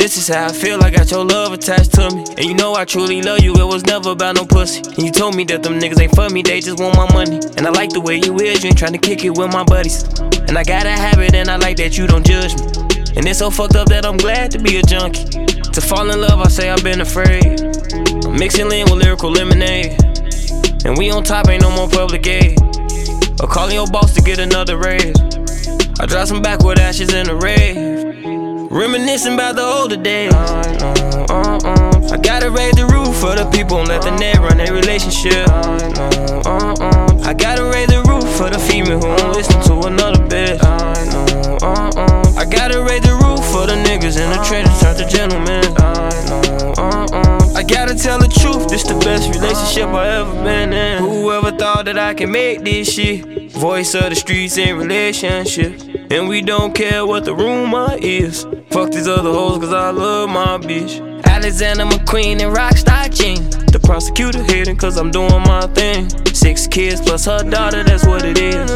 This is how I feel, I got your love attached to me. And you know I truly love you, it was never about no pussy. And you told me that them niggas ain't for me, they just want my money. And I like the way you is, you ain't tryna kick it with my buddies. And I got a habit and I like that you don't judge me. And it's so fucked up that I'm glad to be a junkie. To fall in love, I say I've been afraid. I'm mixing lean with lyrical lemonade. And we on top, ain't no more public aid. Or calling your boss to get another raise. I drop some backward ashes in the rave. Reminiscing about the older days. I gotta raise the roof for the people and let the net run their relationship. I gotta raise the roof for the female who won't listen to another bitch. I gotta raise the roof for the niggas in the trenches turn to gentlemen. I gotta tell the truth, this the best relationship I ever been in. Whoever thought that I can make this shit? Voice of the streets in relationships. And we don't care what the rumor is. Fuck these other hoes cause I love my bitch. Alexander McQueen and Rockstar Jean. The prosecutor hating cause I'm doing my thing. 6 kids plus her daughter, that's what it is.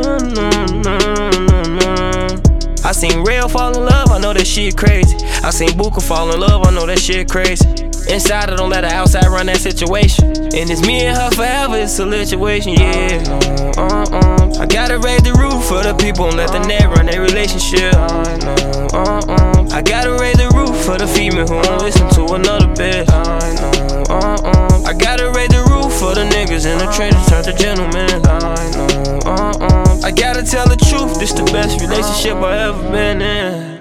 I seen Rail fall in love, I know that shit crazy. I seen Buka fall in love, I know that shit crazy. Inside, I don't let her outside run that situation. And it's me and her forever, it's a situation, yeah. I gotta raise the roof for the people and let the net run their relationship. I gotta raise the roof for the female who won't listen to another bitch. I gotta raise the roof for the niggas in the trenches turn to gentlemen. I gotta tell the truth, this the best relationship I ever been in.